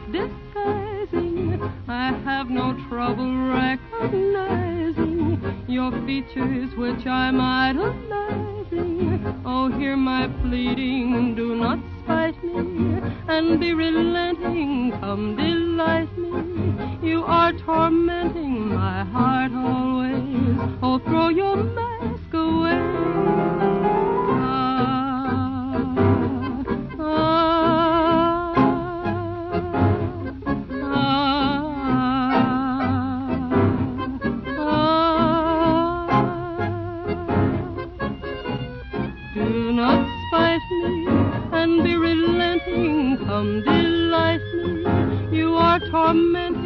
worth disguising. I have no trouble recognizing your features which I'm idolizing. Oh, hear my pleading, do not spite me, and be relenting, come delight me. You are tormenting my heart always. Oh, throw your mask away. Do not spite me and be relenting, come delight me. You are tormenting